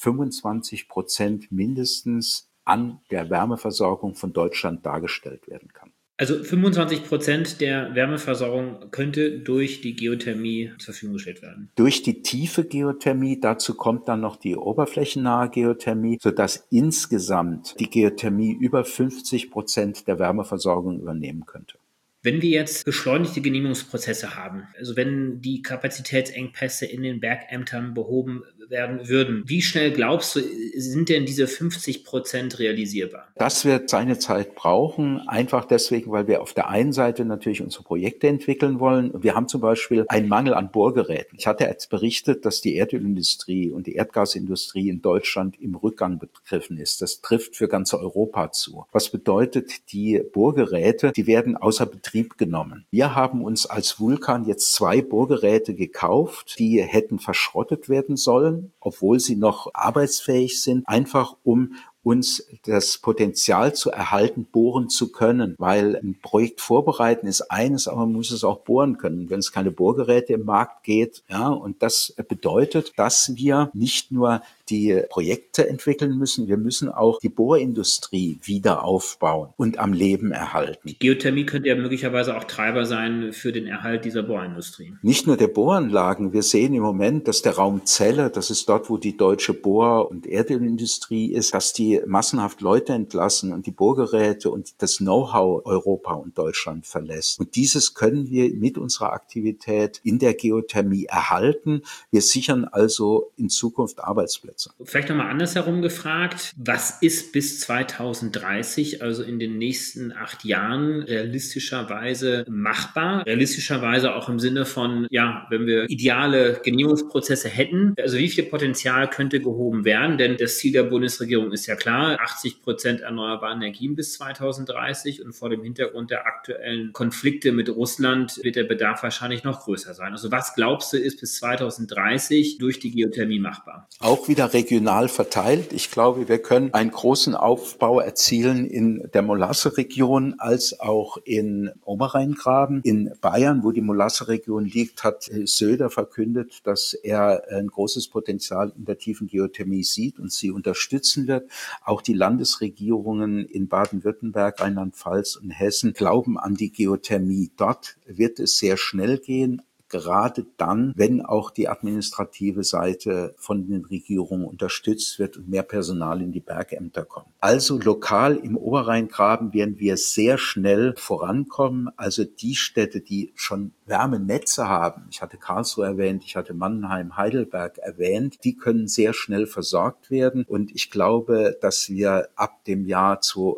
25% mindestens an der Wärmeversorgung von Deutschland dargestellt werden kann. Also 25% der Wärmeversorgung könnte durch die Geothermie zur Verfügung gestellt werden. Durch die tiefe Geothermie, dazu kommt dann noch die oberflächennahe Geothermie, sodass insgesamt die Geothermie über 50% der Wärmeversorgung übernehmen könnte. Wenn wir jetzt beschleunigte Genehmigungsprozesse haben, also wenn die Kapazitätsengpässe in den Bergämtern behoben werden würden, wie schnell glaubst du, sind denn diese 50% realisierbar? Das wird seine Zeit brauchen, einfach deswegen, weil wir auf der einen Seite natürlich unsere Projekte entwickeln wollen. Wir haben zum Beispiel einen Mangel an Bohrgeräten. Ich hatte jetzt berichtet, dass die Erdölindustrie und die Erdgasindustrie in Deutschland im Rückgang begriffen ist. Das trifft für ganz Europa zu. Was bedeutet, die Bohrgeräte, die werden außer Betrieb genommen. Wir haben uns als Vulcan jetzt 2 Bohrgeräte gekauft, die hätten verschrottet werden sollen, obwohl sie noch arbeitsfähig sind, einfach um uns das Potenzial zu erhalten, bohren zu können, weil ein Projekt vorbereiten ist eines, aber man muss es auch bohren können, wenn es keine Bohrgeräte im Markt geht. Ja, und das bedeutet, dass wir nicht nur die Projekte entwickeln müssen, wir müssen auch die Bohrindustrie wieder aufbauen und am Leben erhalten. Die Geothermie könnte ja möglicherweise auch Treiber sein für den Erhalt dieser Bohrindustrie. Nicht nur der Bohranlagen, wir sehen im Moment, dass der Raum Celle, das ist dort, wo die deutsche Bohr- und Erdölindustrie ist, dass die massenhaft Leute entlassen und die Bohrgeräte und das Know-how Europa und Deutschland verlässt. Und dieses können wir mit unserer Aktivität in der Geothermie erhalten. Wir sichern also in Zukunft Arbeitsplätze. Vielleicht nochmal andersherum gefragt, was ist bis 2030, also in den nächsten 8 Jahren, realistischerweise machbar? Realistischerweise auch im Sinne von, ja, wenn wir ideale Genehmigungsprozesse hätten, also wie viel Potenzial könnte gehoben werden? Denn das Ziel der Bundesregierung ist ja klar, 80% erneuerbare Energien bis 2030, und vor dem Hintergrund der aktuellen Konflikte mit Russland wird der Bedarf wahrscheinlich noch größer sein. Also was glaubst du, ist bis 2030 durch die Geothermie machbar? Auch wieder regional verteilt. Ich glaube, wir können einen großen Aufbau erzielen in der Molasse-Region als auch in Oberrheingraben. In Bayern, wo die Molasse-Region liegt, hat Söder verkündet, dass er ein großes Potenzial in der tiefen Geothermie sieht und sie unterstützen wird. Auch die Landesregierungen in Baden-Württemberg, Rheinland-Pfalz und Hessen glauben an die Geothermie. Dort wird es sehr schnell gehen. Gerade dann, wenn auch die administrative Seite von den Regierungen unterstützt wird und mehr Personal in die Bergämter kommt. Also lokal im Oberrheingraben werden wir sehr schnell vorankommen. Also die Städte, die schon Wärmenetze haben, ich hatte Karlsruhe erwähnt, ich hatte Mannheim, Heidelberg erwähnt, die können sehr schnell versorgt werden. Und ich glaube, dass wir ab dem Jahr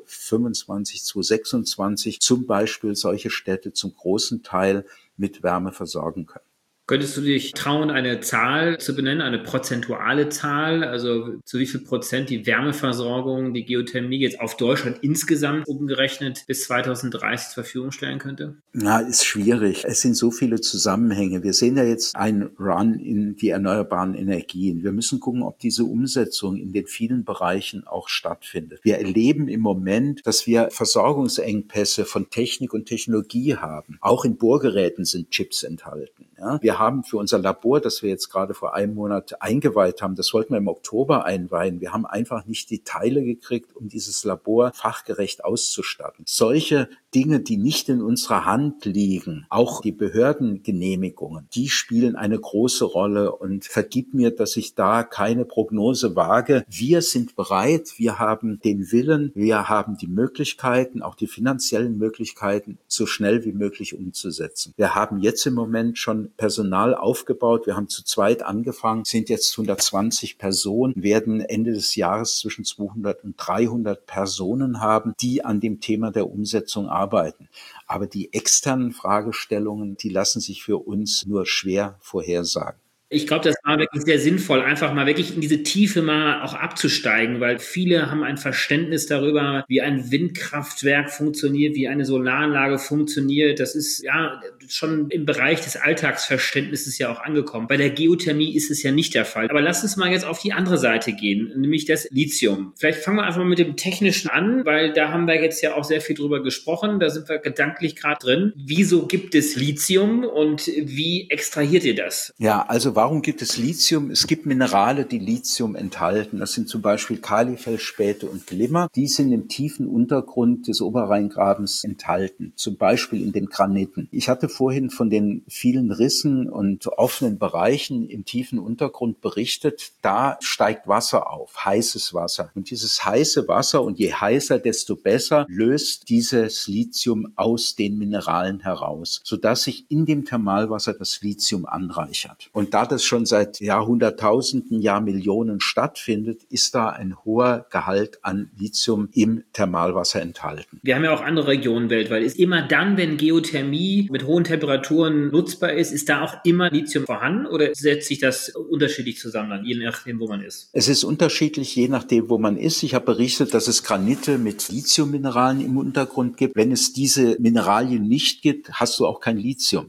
2025, 2026 zum Beispiel solche Städte zum großen Teil mit Wärme versorgen können. Könntest du dich trauen, eine Zahl zu benennen, eine prozentuale Zahl, also zu wie viel Prozent die Wärmeversorgung, die Geothermie jetzt auf Deutschland insgesamt umgerechnet bis 2030 zur Verfügung stellen könnte? Na, ist schwierig. Es sind so viele Zusammenhänge. Wir sehen ja jetzt einen Run in die erneuerbaren Energien. Wir müssen gucken, ob diese Umsetzung in den vielen Bereichen auch stattfindet. Wir erleben im Moment, dass wir Versorgungsengpässe von Technik und Technologie haben. Auch in Bohrgeräten sind Chips enthalten. Ja? Wir haben für unser Labor, das wir jetzt gerade vor einem Monat eingeweiht haben, das wollten wir im Oktober einweihen. Wir haben einfach nicht die Teile gekriegt, um dieses Labor fachgerecht auszustatten. Solche Dinge, die nicht in unserer Hand liegen, auch die Behördengenehmigungen, die spielen eine große Rolle, und vergib mir, dass ich da keine Prognose wage. Wir sind bereit, wir haben den Willen, wir haben die Möglichkeiten, auch die finanziellen Möglichkeiten, so schnell wie möglich umzusetzen. Wir haben jetzt im Moment schon Personal aufgebaut, wir haben zu zweit angefangen, sind jetzt 120 Personen, werden Ende des Jahres zwischen 200 und 300 Personen haben, die an dem Thema der Umsetzung arbeiten. Aber die externen Fragestellungen, die lassen sich für uns nur schwer vorhersagen. Ich glaube, das war wirklich sehr sinnvoll, einfach mal wirklich in diese Tiefe mal auch abzusteigen, weil viele haben ein Verständnis darüber, wie ein Windkraftwerk funktioniert, wie eine Solaranlage funktioniert. Das ist ja schon im Bereich des Alltagsverständnisses ja auch angekommen. Bei der Geothermie ist es ja nicht der Fall. Aber lass uns mal jetzt auf die andere Seite gehen, nämlich das Lithium. Vielleicht fangen wir einfach mal mit dem Technischen an, weil da haben wir jetzt ja auch sehr viel drüber gesprochen. Da sind wir gedanklich gerade drin. Wieso gibt es Lithium und wie extrahiert ihr das? Ja, also warum gibt es Lithium? Es gibt Minerale, die Lithium enthalten. Das sind zum Beispiel Kalifeldspäte und Glimmer. Die sind im tiefen Untergrund des Oberrheingrabens enthalten, zum Beispiel in den Graniten. Ich hatte vorhin von den vielen Rissen und offenen Bereichen im tiefen Untergrund berichtet. Da steigt Wasser auf, heißes Wasser. Und dieses heiße Wasser, und je heißer, desto besser, löst dieses Lithium aus den Mineralen heraus, sodass sich in dem Thermalwasser das Lithium anreichert. Und da das schon seit Jahrhunderttausenden, Jahrmillionen stattfindet, ist da ein hoher Gehalt an Lithium im Thermalwasser enthalten. Wir haben ja auch andere Regionen weltweit. Ist immer dann, wenn Geothermie mit hohen Temperaturen nutzbar ist da auch immer Lithium vorhanden, oder setzt sich das unterschiedlich zusammen, je nachdem, wo man ist? Es ist unterschiedlich, je nachdem, wo man ist. Ich habe berichtet, dass es Granite mit Lithiummineralen im Untergrund gibt. Wenn es diese Mineralien nicht gibt, hast du auch kein Lithium.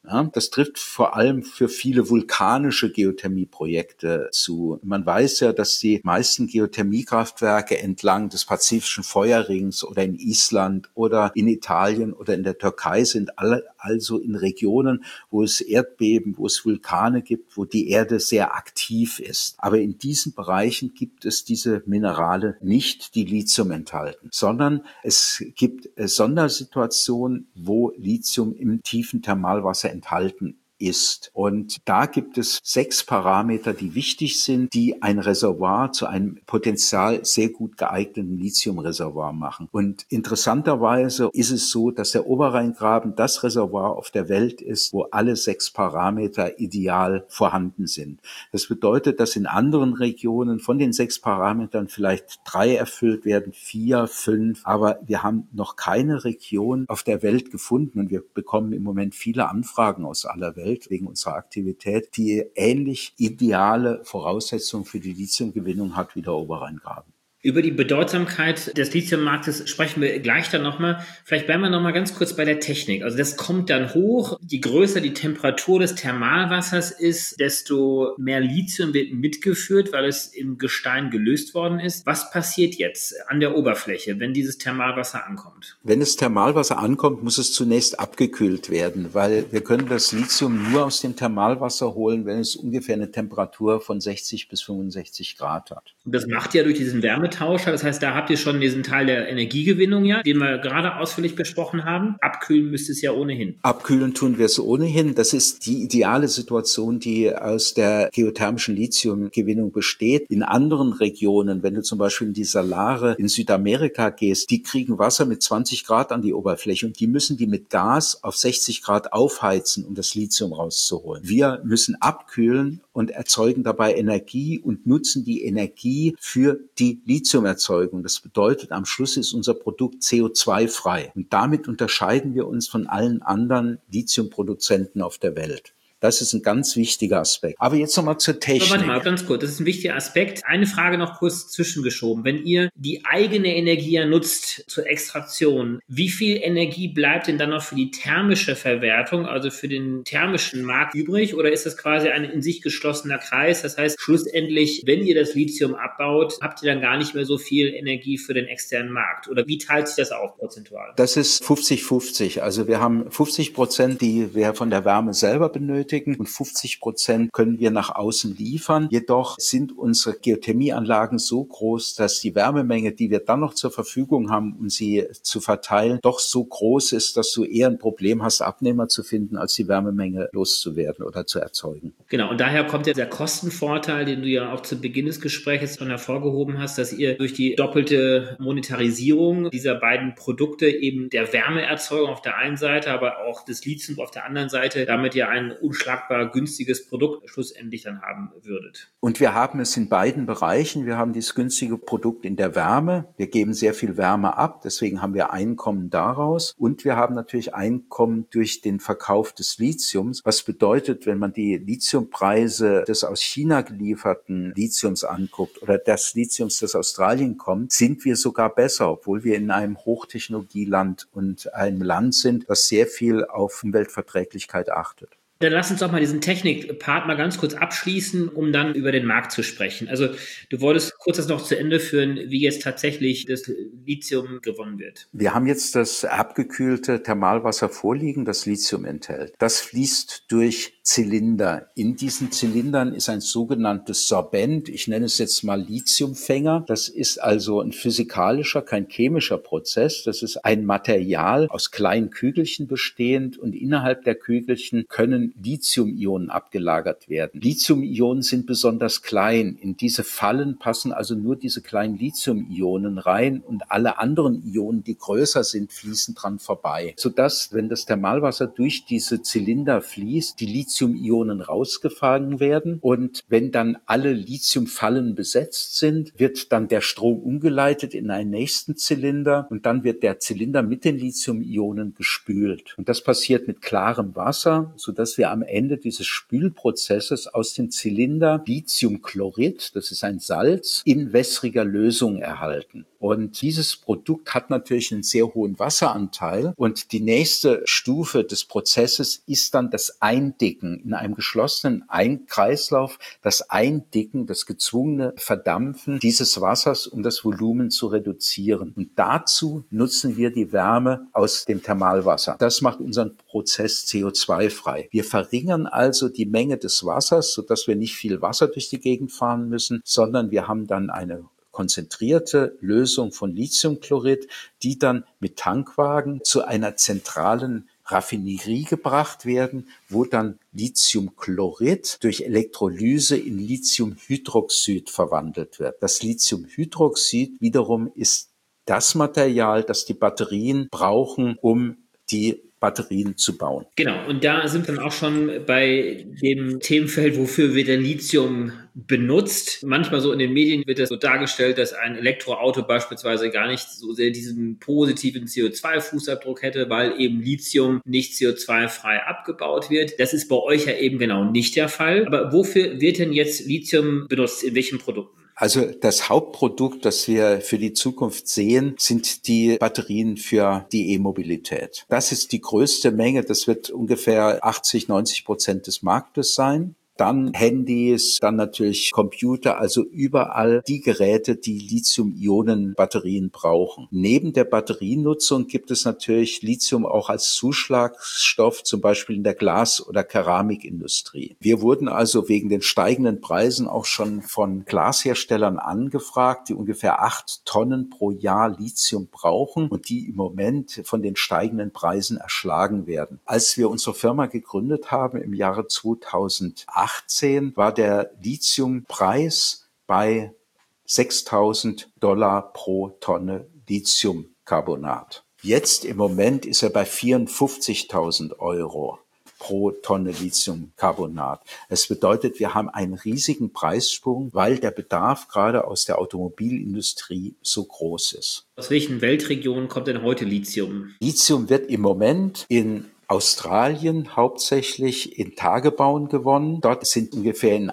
Ja, das trifft vor allem für viele vulkanische Geothermieprojekte zu. Man weiß ja, dass die meisten Geothermiekraftwerke entlang des Pazifischen Feuerrings oder in Island oder in Italien oder in der Türkei sind, alle also in Regionen, wo es Erdbeben, wo es Vulkane gibt, wo die Erde sehr aktiv ist. Aber in diesen Bereichen gibt es diese Minerale nicht, die Lithium enthalten, sondern es gibt Sondersituationen, wo Lithium im tiefen Thermalwasser enthalten ist. Und da gibt es 6 Parameter, die wichtig sind, die ein Reservoir zu einem potenziell sehr gut geeigneten Lithiumreservoir machen. Und interessanterweise ist es so, dass der Oberrheingraben das Reservoir auf der Welt ist, wo alle 6 Parameter ideal vorhanden sind. Das bedeutet, dass in anderen Regionen von den 6 Parametern vielleicht 3 erfüllt werden, 4, 5, aber wir haben noch keine Region auf der Welt gefunden und wir bekommen im Moment viele Anfragen aus aller Welt wegen unserer Aktivität, die ähnlich ideale Voraussetzungen für die Lithiumgewinnung hat wie der Oberrheingraben. Über die Bedeutsamkeit des Lithiummarktes sprechen wir gleich dann nochmal. Vielleicht bleiben wir nochmal ganz kurz bei der Technik. Also das kommt dann hoch. Je größer die Temperatur des Thermalwassers ist, desto mehr Lithium wird mitgeführt, weil es im Gestein gelöst worden ist. Was passiert jetzt an der Oberfläche, wenn dieses Thermalwasser ankommt? Wenn das Thermalwasser ankommt, muss es zunächst abgekühlt werden, weil wir können das Lithium nur aus dem Thermalwasser holen, wenn es ungefähr eine Temperatur von 60 bis 65 Grad hat. Und das macht ja durch diesen Wärmetauscher. Das heißt, da habt ihr schon diesen Teil der Energiegewinnung, ja, den wir gerade ausführlich besprochen haben. Abkühlen müsst es ja ohnehin. Abkühlen tun wir es ohnehin. Das ist die ideale Situation, die aus der geothermischen Lithiumgewinnung besteht. In anderen Regionen, wenn du zum Beispiel in die Salare in Südamerika gehst, die kriegen Wasser mit 20 Grad an die Oberfläche und die müssen die mit Gas auf 60 Grad aufheizen, um das Lithium rauszuholen. Wir müssen abkühlen und erzeugen dabei Energie und nutzen die Energie für die Lithiumerzeugung. Das bedeutet, am Schluss ist unser Produkt CO2-frei. Und damit unterscheiden wir uns von allen anderen Lithiumproduzenten auf der Welt. Das ist ein ganz wichtiger Aspekt. Aber jetzt nochmal zur Technik. Warte mal, ganz kurz. Das ist ein wichtiger Aspekt. Eine Frage noch kurz zwischengeschoben. Wenn ihr die eigene Energie ja nutzt zur Extraktion, wie viel Energie bleibt denn dann noch für die thermische Verwertung, also für den thermischen Markt übrig? Oder ist das quasi ein in sich geschlossener Kreis? Das heißt, schlussendlich, wenn ihr das Lithium abbaut, habt ihr dann gar nicht mehr so viel Energie für den externen Markt? Oder wie teilt sich das auf prozentual? Das ist 50-50. Also wir haben 50%, die wir von der Wärme selber benötigen. Und 50% können wir nach außen liefern. Jedoch sind unsere Geothermieanlagen so groß, dass die Wärmemenge, die wir dann noch zur Verfügung haben, um sie zu verteilen, doch so groß ist, dass du eher ein Problem hast, Abnehmer zu finden, als die Wärmemenge loszuwerden oder zu erzeugen. Genau, und daher kommt ja der Kostenvorteil, den du ja auch zu Beginn des Gesprächs schon hervorgehoben hast, dass ihr durch die doppelte Monetarisierung dieser beiden Produkte eben der Wärmeerzeugung auf der einen Seite, aber auch des Lithiums auf der anderen Seite, damit ja ein unschlagbar günstiges Produkt schlussendlich dann haben würdet. Und wir haben es in beiden Bereichen. Wir haben dieses günstige Produkt in der Wärme. Wir geben sehr viel Wärme ab, deswegen haben wir Einkommen daraus. Und wir haben natürlich Einkommen durch den Verkauf des Lithiums. Was bedeutet, wenn man die Lithiumpreise des aus China gelieferten Lithiums anguckt oder des Lithiums, das aus Australien kommt, sind wir sogar besser, obwohl wir in einem Hochtechnologieland und einem Land sind, das sehr viel auf Umweltverträglichkeit achtet. Dann lass uns doch mal diesen Technik-Part mal ganz kurz abschließen, um dann über den Markt zu sprechen. Also du wolltest kurz das noch zu Ende führen, wie jetzt tatsächlich das Lithium gewonnen wird. Wir haben jetzt das abgekühlte Thermalwasser vorliegen, das Lithium enthält. Das fließt durch Zylinder. In diesen Zylindern ist ein sogenanntes Sorbent, ich nenne es jetzt mal Lithiumfänger. Das ist also ein physikalischer, kein chemischer Prozess. Das ist ein Material aus kleinen Kügelchen bestehend und innerhalb der Kügelchen können Lithium-Ionen abgelagert werden. Lithium-Ionen sind besonders klein. In diese Fallen passen also nur diese kleinen Lithium-Ionen rein und alle anderen Ionen, die größer sind, fließen dran vorbei. Sodass, wenn das Thermalwasser durch diese Zylinder fließt, die Lithium-Ionen rausgefangen werden und wenn dann alle Lithiumfallen besetzt sind, wird dann der Strom umgeleitet in einen nächsten Zylinder und dann wird der Zylinder mit den Lithium-Ionen gespült. Und das passiert mit klarem Wasser, sodass wir am Ende dieses Spülprozesses aus dem Zylinder Lithiumchlorid, das ist ein Salz, in wässriger Lösung erhalten. Und dieses Produkt hat natürlich einen sehr hohen Wasseranteil. Und die nächste Stufe des Prozesses ist dann das Eindicken in einem geschlossenen Kreislauf, das Eindicken, das gezwungene Verdampfen dieses Wassers, um das Volumen zu reduzieren. Und dazu nutzen wir die Wärme aus dem Thermalwasser. Das macht unseren Prozess CO2-frei. Wir verringern also die Menge des Wassers, sodass wir nicht viel Wasser durch die Gegend fahren müssen, sondern wir haben dann eine konzentrierte Lösung von Lithiumchlorid, die dann mit Tankwagen zu einer zentralen Raffinerie gebracht werden, wo dann Lithiumchlorid durch Elektrolyse in Lithiumhydroxid verwandelt wird. Das Lithiumhydroxid wiederum ist das Material, das die Batterien brauchen, um die Batterien zu bauen. Genau, und da sind wir dann auch schon bei dem Themenfeld, wofür wird denn Lithium benutzt. Manchmal so in den Medien wird das so dargestellt, dass ein Elektroauto beispielsweise gar nicht so sehr diesen positiven CO2-Fußabdruck hätte, weil eben Lithium nicht CO2-frei abgebaut wird. Das ist bei euch ja eben genau nicht der Fall. Aber wofür wird denn jetzt Lithium benutzt? In welchen Produkten? Also das Hauptprodukt, das wir für die Zukunft sehen, sind die Batterien für die E-Mobilität. Das ist die größte Menge. Das wird ungefähr 80-90% des Marktes sein. Dann Handys, dann natürlich Computer, also überall die Geräte, die Lithium-Ionen-Batterien brauchen. Neben der Batterienutzung gibt es natürlich Lithium auch als Zuschlagstoff, zum Beispiel in der Glas- oder Keramikindustrie. Wir wurden also wegen den steigenden Preisen auch schon von Glasherstellern angefragt, die ungefähr 8 Tonnen pro Jahr Lithium brauchen und die im Moment von den steigenden Preisen erschlagen werden. Als wir unsere Firma gegründet haben im Jahre 2018, war der Lithiumpreis bei $6.000 pro Tonne Lithiumcarbonat. Jetzt im Moment ist er bei 54.000 € pro Tonne Lithiumcarbonat. Es bedeutet, wir haben einen riesigen Preissprung, weil der Bedarf gerade aus der Automobilindustrie so groß ist. Aus welchen Weltregionen kommt denn heute Lithium? Lithium wird im Moment in Australien hauptsächlich in Tagebauen gewonnen. Dort sind ungefähr in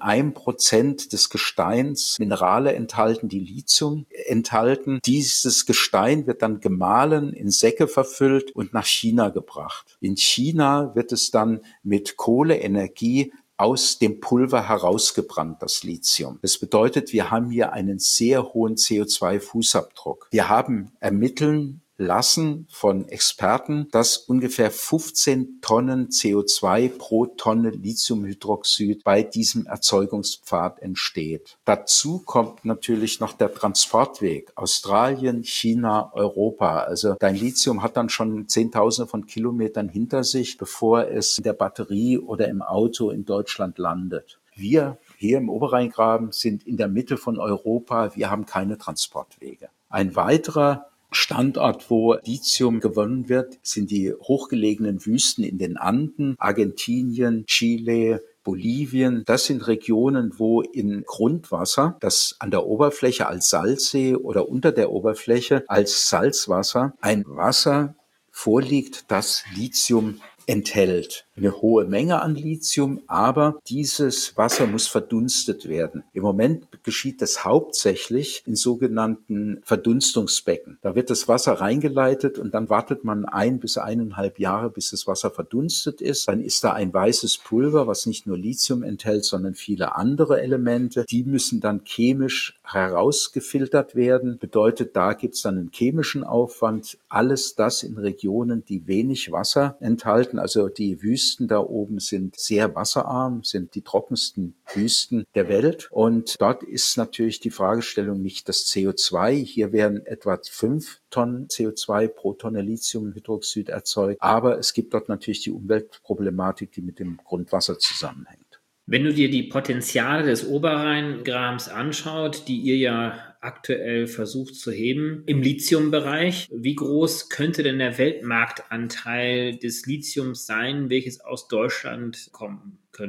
1% des Gesteins Minerale enthalten, die Lithium enthalten. Dieses Gestein wird dann gemahlen, in Säcke verfüllt und nach China gebracht. In China wird es dann mit Kohleenergie aus dem Pulver herausgebrannt, das Lithium. Das bedeutet, wir haben hier einen sehr hohen CO2-Fußabdruck. Wir haben ermitteln lassen von Experten, dass ungefähr 15 Tonnen CO2 pro Tonne Lithiumhydroxid bei diesem Erzeugungspfad entsteht. Dazu kommt natürlich noch der Transportweg. Australien, China, Europa. Also dein Lithium hat dann schon Zehntausende von Kilometern hinter sich, bevor es in der Batterie oder im Auto in Deutschland landet. Wir hier im Oberrheingraben sind in der Mitte von Europa. Wir haben keine Transportwege. Ein weiterer Standort, wo Lithium gewonnen wird, sind die hochgelegenen Wüsten in den Anden, Argentinien, Chile, Bolivien. Das sind Regionen, wo in Grundwasser, das an der Oberfläche als Salzsee oder unter der Oberfläche als Salzwasser, ein Wasser vorliegt, das Lithium enthält. Eine hohe Menge an Lithium, aber dieses Wasser muss verdunstet werden. Im Moment geschieht das hauptsächlich in sogenannten Verdunstungsbecken. Da wird das Wasser reingeleitet und dann wartet man 1 bis 1,5 Jahre, bis das Wasser verdunstet ist. Dann ist da ein weißes Pulver, was nicht nur Lithium enthält, sondern viele andere Elemente. Die müssen dann chemisch herausgefiltert werden. Bedeutet, da gibt es dann einen chemischen Aufwand. Alles das in Regionen, die wenig Wasser enthalten. Also die Wüsten da oben sind sehr wasserarm, sind die trockensten Wüsten der Welt. Und dort ist natürlich die Fragestellung nicht das CO2. Hier werden etwa 5 Tonnen CO2 pro Tonne Lithiumhydroxid erzeugt. Aber es gibt dort natürlich die Umweltproblematik, die mit dem Grundwasser zusammenhängt. Wenn du dir die Potenziale des Oberrheingrabens anschaut, die ihr ja aktuell versucht zu heben im Lithiumbereich, wie groß könnte denn der Weltmarktanteil des Lithiums sein, welches aus Deutschland kommen könnte?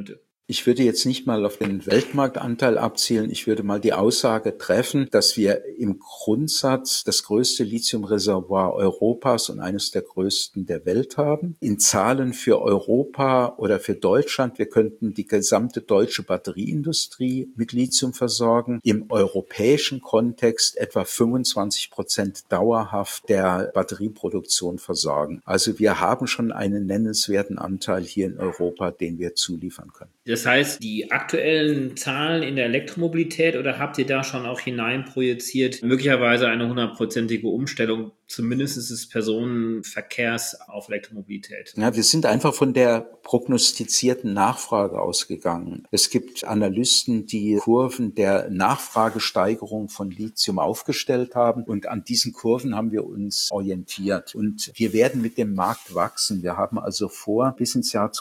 Ich würde jetzt nicht mal auf den Weltmarktanteil abzielen. Ich würde mal die Aussage treffen, dass wir im Grundsatz das größte Lithiumreservoir Europas und eines der größten der Welt haben. In Zahlen für Europa oder für Deutschland, wir könnten die gesamte deutsche Batterieindustrie mit Lithium versorgen. Im europäischen Kontext etwa 25% dauerhaft der Batterieproduktion versorgen. Also wir haben schon einen nennenswerten Anteil hier in Europa, den wir zuliefern können. Das heißt, die aktuellen Zahlen in der Elektromobilität, oder habt ihr da schon auch hineinprojiziert, möglicherweise eine 100%ige Umstellung zumindest des Personenverkehrs auf Elektromobilität? Ja, wir sind einfach von der prognostizierten Nachfrage ausgegangen. Es gibt Analysten, die Kurven der Nachfragesteigerung von Lithium aufgestellt haben, und an diesen Kurven haben wir uns orientiert. Und wir werden mit dem Markt wachsen. Wir haben also vor, bis ins Jahr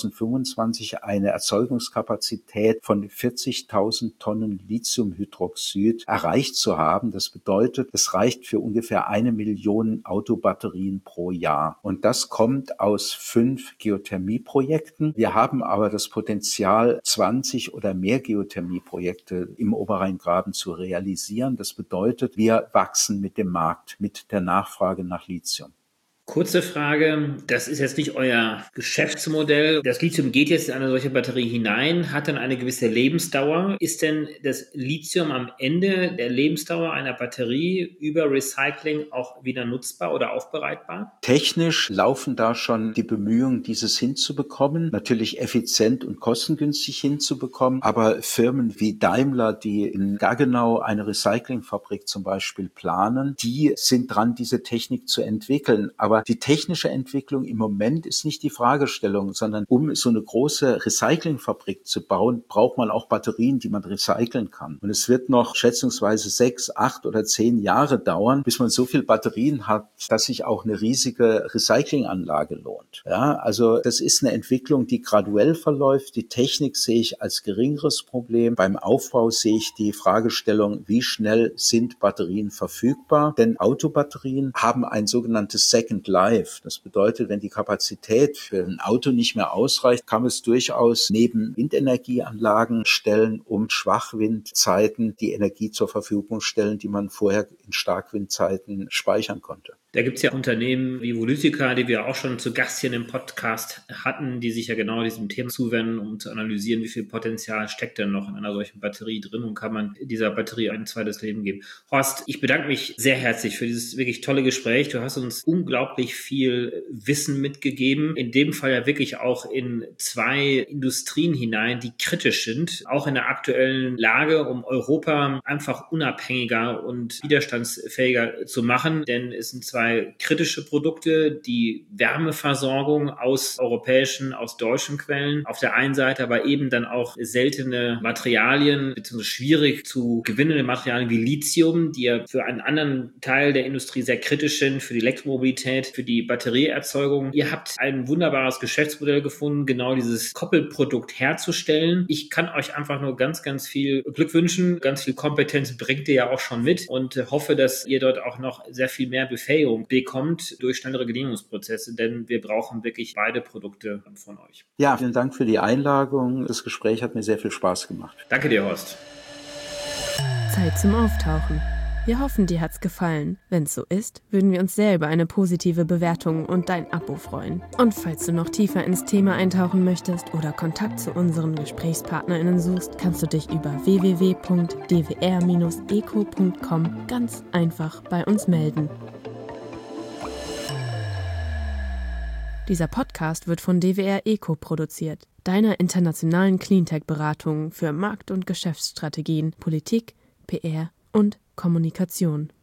2025 eine Erzeugungskapazität von 40.000 Tonnen Lithiumhydroxid erreicht zu haben. Das bedeutet, es reicht für ungefähr 1 Million Autobatterien pro Jahr. Und das kommt aus 5 Geothermieprojekten. Wir haben aber das Potenzial, 20 oder mehr Geothermieprojekte im Oberrheingraben zu realisieren. Das bedeutet, wir wachsen mit dem Markt, mit der Nachfrage nach Lithium. Kurze Frage, das ist jetzt nicht euer Geschäftsmodell. Das Lithium geht jetzt in eine solche Batterie hinein, hat dann eine gewisse Lebensdauer. Ist denn das Lithium am Ende der Lebensdauer einer Batterie über Recycling auch wieder nutzbar oder aufbereitbar? Technisch laufen da schon die Bemühungen, dieses hinzubekommen, natürlich effizient und kostengünstig hinzubekommen. Aber Firmen wie Daimler, die in Gaggenau eine Recyclingfabrik zum Beispiel planen, die sind dran, diese Technik zu entwickeln. Aber die technische Entwicklung im Moment ist nicht die Fragestellung, sondern um so eine große Recyclingfabrik zu bauen, braucht man auch Batterien, die man recyceln kann. Und es wird noch schätzungsweise 6, 8 oder 10 Jahre dauern, bis man so viel Batterien hat, dass sich auch eine riesige Recyclinganlage lohnt. Ja, also das ist eine Entwicklung, die graduell verläuft. Die Technik sehe ich als geringeres Problem. Beim Aufbau sehe ich die Fragestellung, wie schnell sind Batterien verfügbar? Denn Autobatterien haben ein sogenanntes Second Life. Das bedeutet, wenn die Kapazität für ein Auto nicht mehr ausreicht, kann es durchaus neben Windenergieanlagen stellen, um Schwachwindzeiten die Energie zur Verfügung stellen, die man vorher in Starkwindzeiten speichern konnte. Da gibt es ja Unternehmen wie Volutica, die wir auch schon zu Gast hier im Podcast hatten, die sich ja genau diesem Thema zuwenden, um zu analysieren, wie viel Potenzial steckt denn noch in einer solchen Batterie drin und kann man dieser Batterie ein zweites Leben geben. Horst, ich bedanke mich sehr herzlich für dieses wirklich tolle Gespräch. Du hast uns unglaublich viel Wissen mitgegeben, in dem Fall ja wirklich auch in 2 Industrien hinein, die kritisch sind, auch in der aktuellen Lage, um Europa einfach unabhängiger und widerstandsfähiger zu machen, denn es sind 2 kritische Produkte, die Wärmeversorgung aus europäischen, aus deutschen Quellen auf der einen Seite, aber eben dann auch seltene Materialien, beziehungsweise schwierig zu gewinnende Materialien wie Lithium, die ja für einen anderen Teil der Industrie sehr kritisch sind, für die Elektromobilität, für die Batterieerzeugung. Ihr habt ein wunderbares Geschäftsmodell gefunden, genau dieses Koppelprodukt herzustellen. Ich kann euch einfach nur ganz, ganz viel Glück wünschen. Ganz viel Kompetenz bringt ihr ja auch schon mit und hoffe, dass ihr dort auch noch sehr viel mehr Befähigung bekommt durch schnellere Genehmigungsprozesse, denn wir brauchen wirklich beide Produkte von euch. Ja, vielen Dank für die Einladung. Das Gespräch hat mir sehr viel Spaß gemacht. Danke dir, Horst. Zeit zum Auftauchen. Wir hoffen, dir hat's gefallen. Wenn's so ist, würden wir uns sehr über eine positive Bewertung und dein Abo freuen. Und falls du noch tiefer ins Thema eintauchen möchtest oder Kontakt zu unseren GesprächspartnerInnen suchst, kannst du dich über www.dwr-eco.com ganz einfach bei uns melden. Dieser Podcast wird von DWR Eco produziert, deiner internationalen Cleantech-Beratung für Markt- und Geschäftsstrategien, Politik, PR und Kommunikation.